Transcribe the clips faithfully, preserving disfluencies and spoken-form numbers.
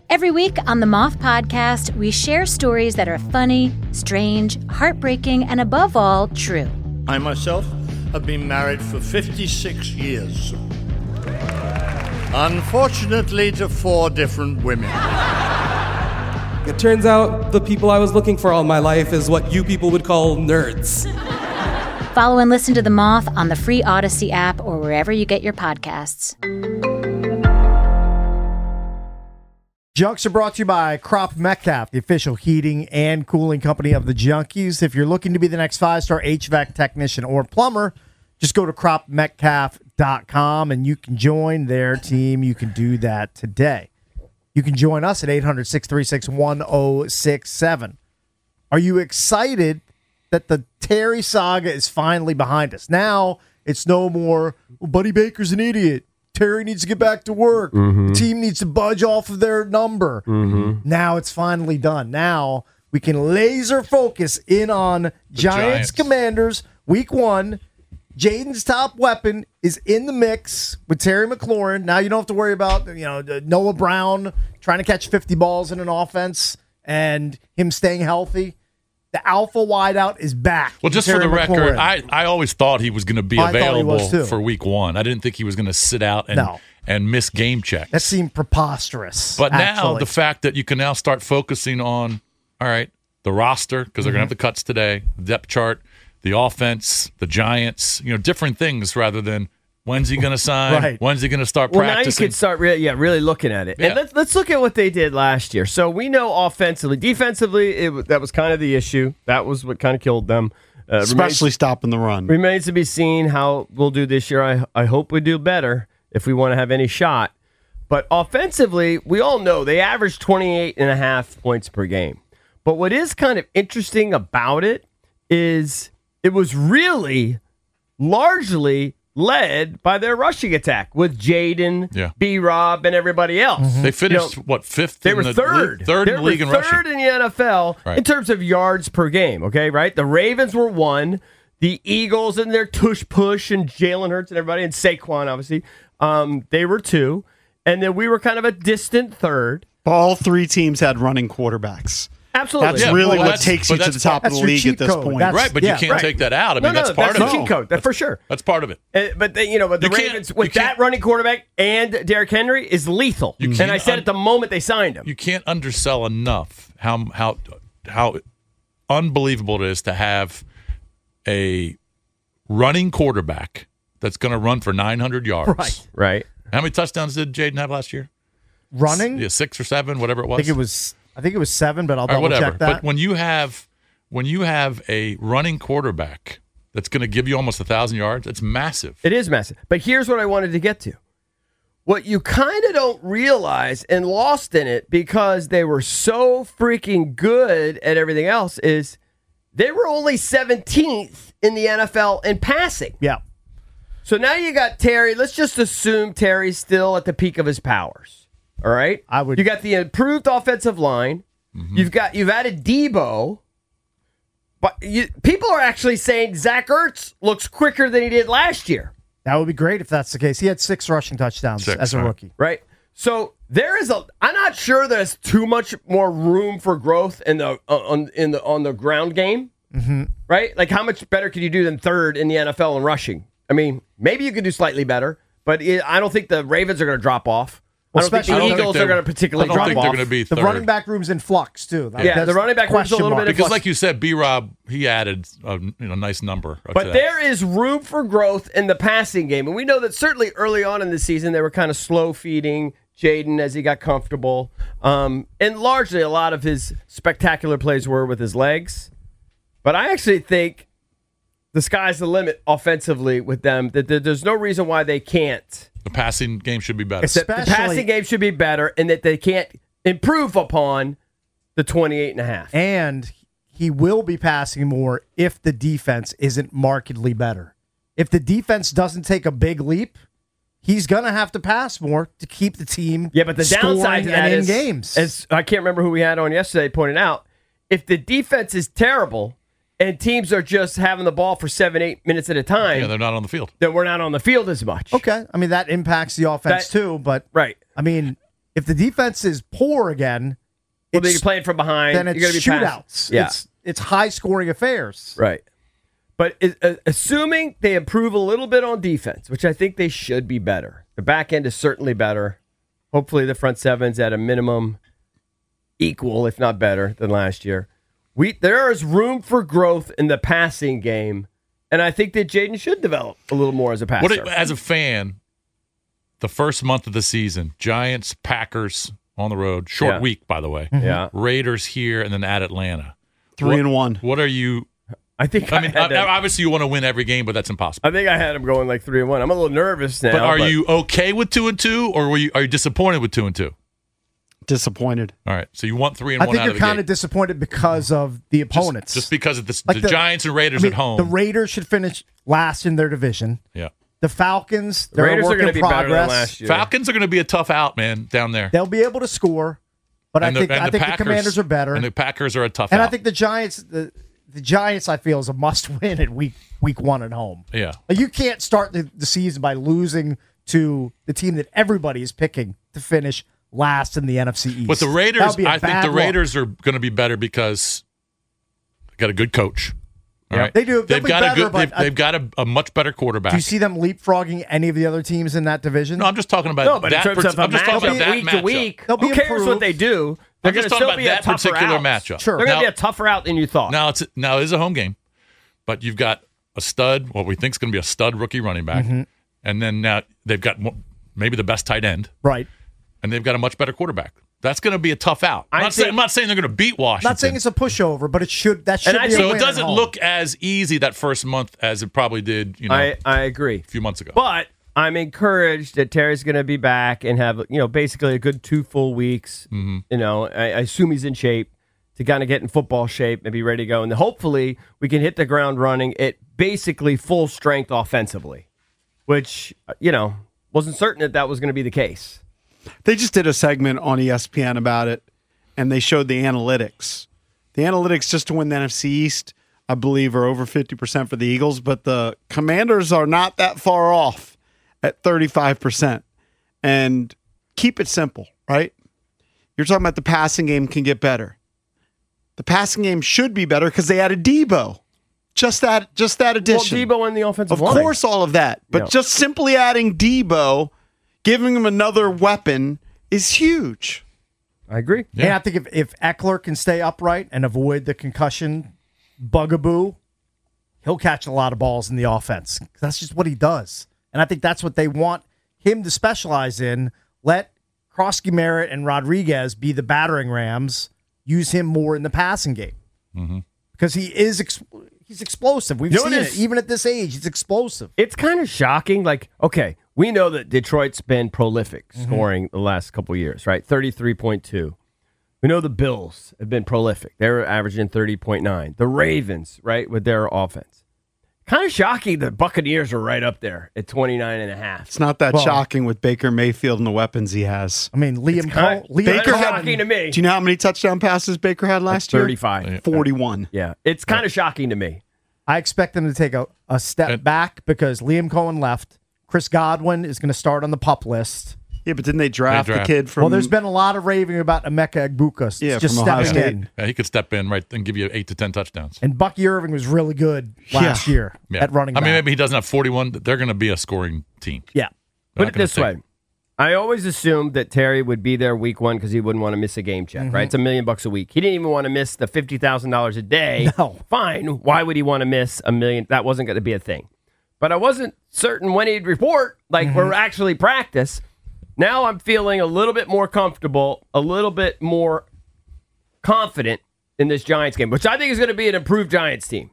Every week on the Moth Podcast, we share stories that are funny, strange, heartbreaking, and above all, true. I myself have been married for fifty-six years. Unfortunately, to four different women. It turns out the people I was looking for all my life is what you people would call nerds. Follow and listen to The Moth on the free Odyssey app or wherever you get your podcasts. Junks are brought to you by Crop Metcalf, the official heating and cooling company of the Junkies. If you're looking to be the next five-star H V A C technician or plumber, just go to crop metcalf dot com and you can join their team. You can do that today. You can join us at eight hundred, six three six, one oh six seven. Are you excited that the Terry saga is finally behind us? Now it's no more, well, Buddy Baker's an idiot. Terry needs to get back to work. Mm-hmm. The team needs to budge off of their number. Mm-hmm. Now it's finally done. Now we can laser focus in on the Giants, Giants Commanders week one. Jaden's top weapon is in the mix with Terry McLaurin. Now you don't have to worry about, you know, Noah Brown trying to catch fifty balls in an offense and him staying healthy. The alpha wideout is back. Well, just for the record, I, I always thought he was going to be I available for week one. I didn't think he was going to sit out and, no. and miss game checks. That seemed preposterous. But actually. now the fact that you can now start focusing on, all right, the roster, because they're mm-hmm. going to have the cuts today, the depth chart, the offense, the Giants, you know, different things rather than when's he going to sign, right. when's he going to start well, practicing. Well, now you can start re- yeah, really looking at it. Yeah. And let's, let's look at what they did last year. So we know offensively. Defensively, it, that was kind of the issue. That was what kind of killed them. Uh, Especially remains, stopping the run. Remains to be seen how we'll do this year. I, I hope we do better if we want to have any shot. But offensively, we all know they average twenty-eight and a half points per game. But what is kind of interesting about it is it was really largely led by their rushing attack with Jaden, yeah. B-Rob, and everybody else. Mm-hmm. They finished, you know, what, fifth they in were the third. league? Third they in the league in rushing. Third in the N F L right. in terms of yards per game, okay, right? The Ravens were one. The Eagles and their tush push and Jalen Hurts and everybody, and Saquon, obviously, um, they were two. And then we were kind of a distant third. All three teams had running quarterbacks. Absolutely. That's yeah, really well, what that's, takes you to the top of the league at this code. point. That's, right, but yeah, you can't right. take that out. I mean, no, no, that's part that's of the it. cheat code, that for sure. That's part of it. Uh, but, they, you know, but the you Ravens, with that running quarterback and Derrick Henry, is lethal. And I said un- at the moment they signed him. You can't undersell enough how how how unbelievable it is to have a running quarterback that's going to run for nine hundred yards. Right. Right. How many touchdowns did Jaden have last year? Running? Yeah, six or seven, whatever it was. I think it was I think it was seven, but I'll double right, whatever. check that. But when you have when you have a running quarterback that's going to give you almost a thousand yards, it's massive. It is massive. But here's what I wanted to get to. What you kind of don't realize and lost in it because they were so freaking good at everything else is they were only seventeenth in the N F L in passing. Yeah. So now you got Terry. Let's just assume Terry's still at the peak of his powers. All right? I would. You got the improved offensive line. Mm-hmm. You've got you've added Debo. But you, people are actually saying Zach Ertz looks quicker than he did last year. That would be great if that's the case. He had six rushing touchdowns six, as a right. rookie. Right. So there is a. I'm not sure there's too much more room for growth in the uh, on in the on the ground game. Mm-hmm. Right. Like how much better could you do than third in the N F L in rushing? I mean, maybe you could do slightly better, but it, I don't think the Ravens are going to drop off. Well, I don't think the I don't Eagles think are going to particularly I don't drop think off. they're going to be The third. running back room's in flux too. That, Yeah, the running back room's a little bit in because, flux. like you said, B-Rob, he added a you know, nice number. But to there is room for growth in the passing game. And we know that certainly early on in the season, they were kind of slow feeding Jaden as he got comfortable. Um, and largely, a lot of his spectacular plays were with his legs. But I actually think the sky's the limit offensively with them, that there's no reason why they can't. The passing game should be better. Except the passing game should be better, and that they can't improve upon the twenty-eight and a half. And he will be passing more if the defense isn't markedly better. If the defense doesn't take a big leap, he's going to have to pass more to keep the team Yeah, but the downside to that and in is, games. as I can't remember who we had on yesterday pointed out, if the defense is terrible and teams are just having the ball for seven, eight minutes at a time, yeah, they're not on the field. then we're not on the field as much. Okay. I mean, that impacts the offense That- too, but Right. I mean, If the defense is poor again, well, then you're playing from behind. Then it's you're gonna be shootouts. passing. Yeah. It's it's high scoring affairs. Right. But uh, assuming they improve a little bit on defense, which I think they should be better. The back end is certainly better. Hopefully the front seven's at a minimum equal, if not better, than last year. We There is room for growth in the passing game, and I think that Jaden should develop a little more as a passer. What it, as a fan, the first month of the season, Giants, Packers on the road, short Yeah. week, by the way. Yeah. Raiders here, and then at Atlanta. Three what, and one. What are you... I think I, I mean, had them- obviously you want to win every game, but that's impossible. I think I had him going like three and one. I'm a little nervous now. But are you okay with two and two, or were you are you disappointed with two and two? Disappointed. All right, so you want three and I one think out you're of the kind gate. of disappointed because of the opponents. Just, just because of the, Like the, the- Giants and Raiders I mean, at home. The Raiders should finish last in their division. yeah, The Falcons, the they're Raiders a are work going in to be better progress. than last year. Falcons are going to be a tough out, man, down there. They'll be able to score, but And I think and I think Packers, the Commanders are better. and the Packers are a tough And out. I think the Giants, the, the Giants, I feel is a must-win at week week one at home. yeah. Like you can't start the, the season by losing to the team that everybody is picking to finish last in the N F C East. But the That Raiders, would be a I think bad the look. Raiders are going to be better because they got a good coach. All Yeah. right, They do. They'll They've be got better, a good. but They've, I- they've got a, a much better quarterback. Do you see them leapfrogging any of the other teams in that division? no, I'm just talking about No, but in that. terms part- of a I'm just talking matchup about that week matchup. to week, They'll be who cares what improved. they do? They're I'm going just to talking still about be a that tougher particular out. matchup. Sure. They're going to Now- be a tougher out than you thought. Now it's now it is a home game, but you've got a stud, what we think is going to be a stud rookie running back, Mm-hmm. and then now they've got mo- maybe the best tight end, Right. and they've got a much better quarterback. That's going to be a tough out. I'm I not, saying, think- I'm not saying they're going to beat Washington. Not saying it's a pushover, but it should. That should And I be a think- so win it at doesn't home. look as easy that first month as it probably did, you know, I, I agree. a few months ago. But I'm encouraged that Terry's going to be back and have, you know, basically a good two full weeks. Mm-hmm. You know, I, I assume he's in shape to kind of get in football shape and be ready to go. And hopefully we can hit the ground running at basically full strength offensively, which, you know, wasn't certain that that was going to be the case. They just did a segment on E S P N about it, and they showed the analytics. The analytics just to win the N F C East, I believe, are over fifty percent for the Eagles, but the Commanders are not that far off at thirty-five percent. And keep it simple, right? You're talking about the passing game can get better. The passing game should be better because they added Debo. Just that, just that addition. Well, Debo in the offensive Of line. course, all of that. But Yeah. just simply adding Debo, giving him another weapon, is huge. I agree. And I think if, if Eckler can stay upright and avoid the concussion bugaboo, he'll catch a lot of balls in the offense. That's just what he does. And I think that's what they want him to specialize in. Let Krosky Merritt and Rodriguez be the battering rams. Use him more in the passing game. Mm-hmm. Because he is ex- he's explosive. We've You know what seen it it. is? Even at this age, he's explosive. It's kind of shocking. Like, okay, we know that Detroit's been prolific Mm-hmm. scoring the last couple of years, right? thirty-three point two. We know the Bills have been prolific. They're averaging thirty point nine. The Ravens, right, with their offense. Kind of shocking the Buccaneers are right up there at twenty-nine and a half. It's not that Well- shocking with Baker Mayfield and the weapons he has. I mean, Liam kind- Cole. Liam Baker Kinda had- shocking to me. Do you know how many touchdown passes Baker had last year? thirty-five. forty-one. Yeah, it's kind of shocking to me. I expect them to take a, a step And- back because Liam Cohen left. Chris Godwin is going to start on the PUP list. Yeah, but didn't they draft, They draft- the kid from? Well, there's been a lot of raving about Emeka Egbuka Yeah, just from Ohio stepping State. in. Yeah, he could step in right and give you eight to ten touchdowns. And Bucky Irving was really good last Yeah. year Yeah. at running I back. mean, maybe he doesn't have forty-one. They're going to be a scoring team. yeah. They're Put not it gonna this take- way. I always assumed that Terry would be there week one because he wouldn't want to miss a game check, Mm-hmm. right? It's a million bucks a week. He didn't even want to miss the fifty thousand dollars a day. No. Fine. Why would he want to miss a million? That wasn't going to be a thing. But I wasn't certain when he'd report, like Mm-hmm. we're actually practice. Now I'm feeling a little bit more comfortable, a little bit more confident in this Giants game, which I think is going to be an improved Giants team.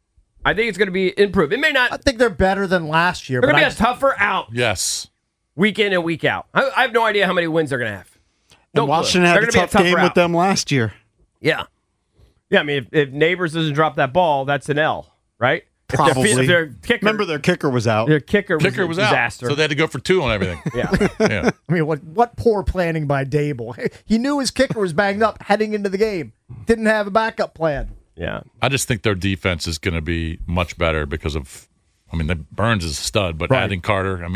I think it's going to be improved. It may not. I think they're better than last year. They're But going I, to be a tougher out Yes. week in and week out. I, I have no idea how many wins they're going to have. No and clue. Washington They're had a gonna be tough tougher game with out. them last year. Yeah. Yeah, I mean, if, if Neighbors doesn't drop that ball, that's an L, right? If their- Probably. If their kicker, Remember, their kicker was out. their kicker was, Kicker a was disaster. out. So they had to go for two on everything. yeah. Yeah. I mean, what what poor planning by Dable. He knew his kicker was banged up heading into the game. Didn't have a backup plan. Yeah. I just think their defense is going to be much better because of, I mean, the Burns is a stud, but Right. adding Carter, I mean, they're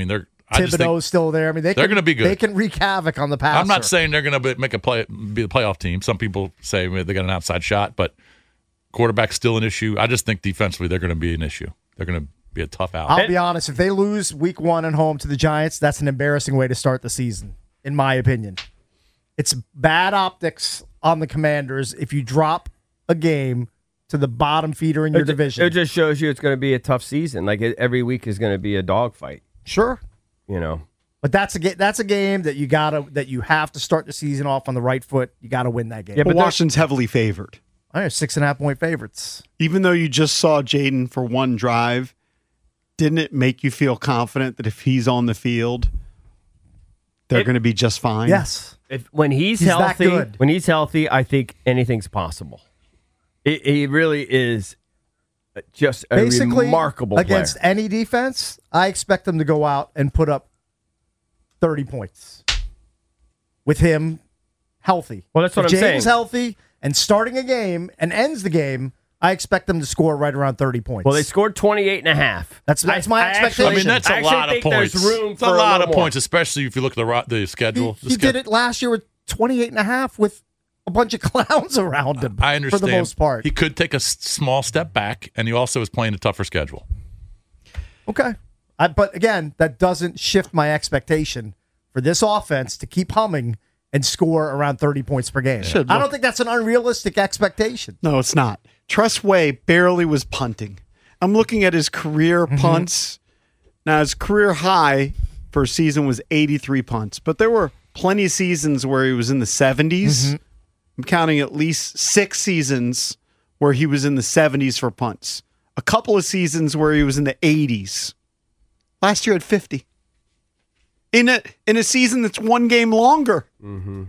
I just think Thibodeau's still there. I mean, they they're can, gonna be good. They can wreak havoc on the passer. I'm not saying they're going to make a play, be the playoff team. Some people say they got an outside shot, but quarterback's still an issue. I just think defensively they're going to be an issue. They're going to be a tough out. I'll be honest. If they lose week one at home to the Giants, that's an embarrassing way to start the season, in my opinion. It's bad optics on the Commanders if you drop a game to the bottom feeder in your It ju- division. It just shows you it's going to be a tough season. Like it, every week is going to be a dogfight. Sure. You know. But that's a ga- that's a game that you gotta that you have to start the season off on the right foot. You got to win that game. Yeah, But but they're- Washington's heavily favored. I have six and a half point favorites. Even though you just saw Jaden for one drive, didn't it make you feel confident that if he's on the field, they're It- going to be just fine? Yes. If when he's, He's that healthy, good. when he's healthy, I think anything's possible. It, he really is just a Basically, remarkable against player. any defense, I expect them to go out and put up thirty points with him healthy. Well, that's what if I'm Jaden's saying. healthy and starting a game and ends the game, I expect them to score right around thirty points. Well, they scored twenty-eight and a half. That's- that's my actually- expectation. I mean, that's I a actually lot of think points. There's room it's for a lot little of more. points, especially if you look at the ro- the he, schedule. The he sched- did it last year with twenty-eight and a half with a bunch of clowns around him. I understand. For the most part. He could take a s- small step back, and he also is playing a tougher schedule. Okay. I, but again, that doesn't shift my expectation for this offense to keep humming and score around thirty points per game. Should I look- don't think that's an unrealistic expectation. No, it's not. Tress Way barely was punting. I'm looking at his career Mm-hmm. punts. Now, his career high for a season was eighty-three punts, but there were plenty of seasons where he was in the seventies. Mm-hmm. I'm counting at least six seasons where he was in the seventies for punts. A couple of seasons where he was in the eighties. Last year at fifty. In a in a season that's one game longer. Mm-hmm.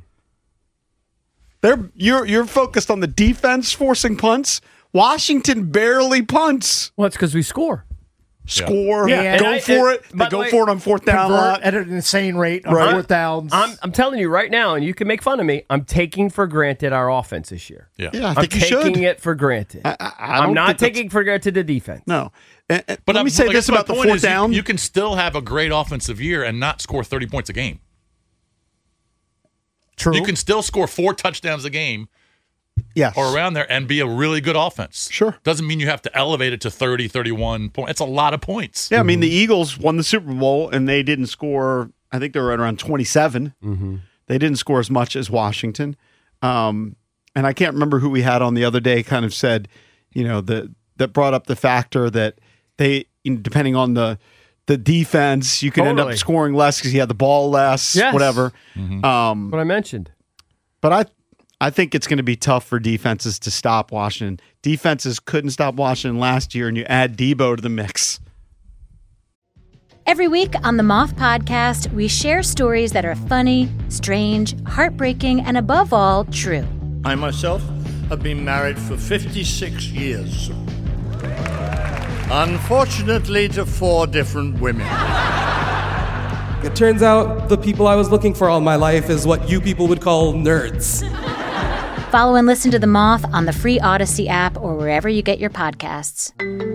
They're you're you're focused on the defense forcing punts. Washington barely punts. Well, it's because we score. Score, Yeah, go and I- for and- it. They by the go way, for it on fourth down a Convert lot. at an insane rate on Right. fourth downs. I'm, I'm telling you right now, and you can make fun of me. I'm taking for granted our offense this year. Yeah. Yeah, I I'm think you taking should. it for granted. I- I- I I'm don't not think that's- taking for granted the defense. No, And- and But let I'm- me say like, this my about the point fourth is you- down. You, can still have a great offensive year and not score thirty points a game. True. You can still score four touchdowns a game yes, or around there and be a really good offense. Sure. Doesn't mean you have to elevate it to thirty, thirty-one points. It's a lot of points. Yeah, I mean the Eagles won the Super Bowl and they didn't score. I think they were right around twenty-seven. Mm-hmm. They didn't score as much as Washington. Um, and I can't remember who we had on the other day. Kind of said, you know, the that brought up the factor that they, you know, depending on the the defense, you can end Totally. up scoring less because you had the ball less, Yes. whatever. Mm-hmm. Um, What I mentioned. but I I think it's going to be tough for defenses to stop Washington. Defenses couldn't stop Washington last year, and you add Debo to the mix. Every week on the Moth Podcast, we share stories that are funny, strange, heartbreaking, and above all, true. I myself have been married for fifty-six years. Unfortunately, to four different women. It turns out the people I was looking for all my life is what you people would call nerds. Follow and listen to The Moth on the free Odyssey app or wherever you get your podcasts.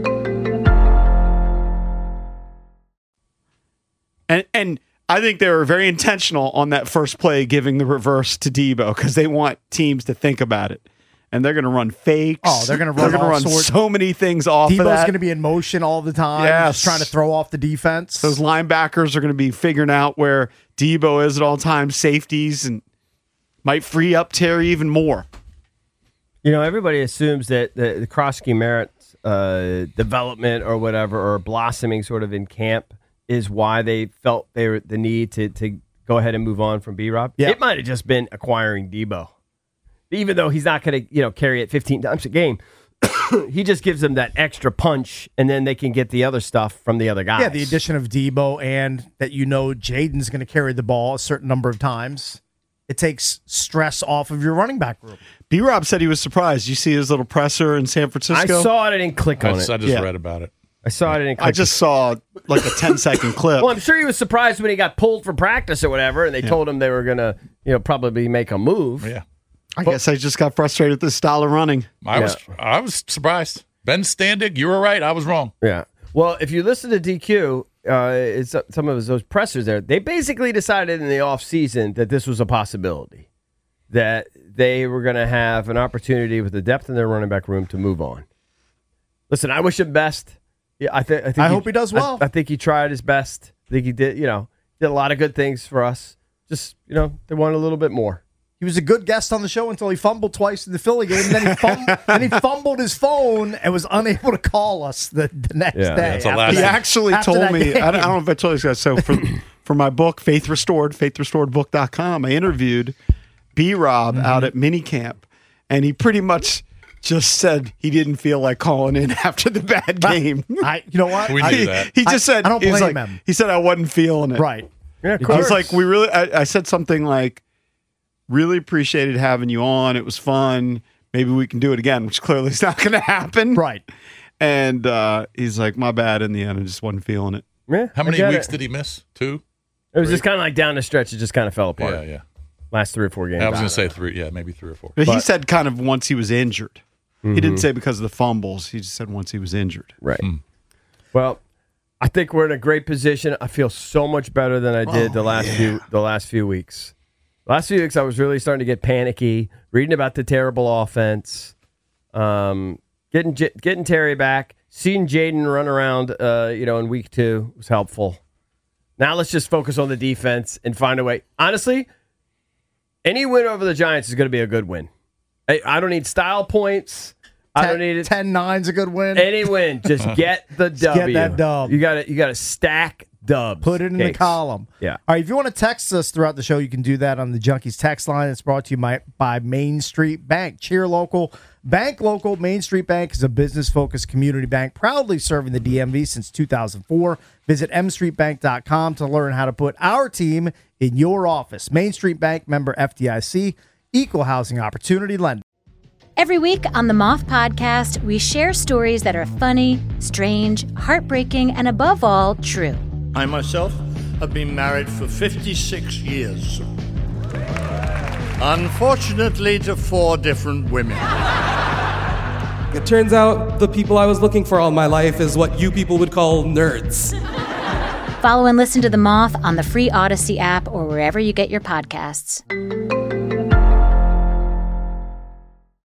And and I think they were very intentional on that first play, giving the reverse to Debo because they want teams to think about it, and they're going to run fakes. Oh, they're gonna run They're gonna all run sorts- so many things off of Debo's that. going to be in motion all the time, Yes. just trying to throw off the defense. Those linebackers are going to be figuring out where Debo is at all times. Safeties and might free up Terry even more. You know, everybody assumes that the, the Krosky Merritt's uh, development or whatever, or blossoming sort of in camp, is why they felt they were the need to to go ahead and move on from B-Rob. Yeah. It might have just been acquiring Debo. Even though he's not going to, you know, carry it fifteen times a game, he just gives them that extra punch, and then they can get the other stuff from the other guys. Yeah, the addition of Debo and that you know Jaden's going to carry the ball a certain number of times. It takes stress off of your running back room. B-Rob said he was surprised. You see his little presser in San I Francisco? saw it. I didn't click I on just, it. I just Yeah. read about it. I saw it. I didn't click I just saw like a ten second clip. Well, I'm sure he was surprised when he got pulled for practice or whatever, and they told him they were going to, you know, probably make a move. Yeah. I guess I just got frustrated with this style of running. I was I was surprised. Ben Standig, you were right. I was wrong. Yeah. Well, if you listen to D Q, uh, it's some of those pressers there. They basically decided in the offseason that this was a possibility, that they were going to have an opportunity with the depth in their running back room to move on. Listen, I wish him best. Yeah, I, th- I think. I he, hope he does well. I, I think he tried his best. I think he did. You know, did a lot of good things for us. Just you know, they wanted a little bit more. He was a good guest on the show until he fumbled twice in the Philly game. And then he, fum- then he fumbled his phone and was unable to call us the, the next Yeah, day. that's a last- He that- actually after told that me, game. I don't, I don't know if I told you guys, so for, for my book, Faith Restored, faith restored book dot com, I interviewed B-Rob Mm-hmm. out at minicamp, and he pretty much just said he didn't feel like calling in after the bad game. I, you know what? We I- knew he, that. he just I- said, I don't he was blame like, him. He said, I wasn't feeling it. Right. Yeah, of I course. was like, we really, I, I said something like, really appreciated having you on. It was fun. Maybe we can do it again, which clearly is not going to happen. Right. And uh, he's like, my bad in the end. I just wasn't feeling it. Yeah, How I many get weeks it. did he miss? Two? It was just kind of like down the stretch. It just kind of fell apart. Yeah, yeah. Last three or four games. I was going to say three. Yeah, maybe three or four. But, he But- said kind of once he was injured. He didn't say because of the fumbles. He just said once he was injured. Right. Well, I think we're in a great position. I feel so much better than I did the last few the last few weeks. Last few weeks, I was really starting to get panicky, reading about the terrible offense, um, getting J- getting Terry back, seeing Jaden run around, uh, you know, in week two was helpful. Now let's just focus on the defense and find a way. Honestly, any win over the Giants is going to be a good win. I, I don't need style points. I don't need it. ten nine's a good win. Any win, just get the W. that dub. You got to you got to stack dubs. Put it in the Cakes. column. Yeah. All right. If you want to text us throughout the show, you can do that on the Junkies text line. It's brought to you by, by Main Street Bank. Cheer local, bank local. Main Street Bank is a business-focused community bank proudly serving the D M V since two thousand four. Visit m street bank dot com to learn how to put our team in your office. Main Street Bank, member F D I C, equal housing opportunity lender. Every week on the Moth Podcast, we share stories that are funny, strange, heartbreaking, and above all, true. I myself have been married for fifty-six years. Unfortunately, to four different women. It turns out the people I was looking for all my life is what you people would call nerds. Follow and listen to The Moth on the free Odyssey app or wherever you get your podcasts.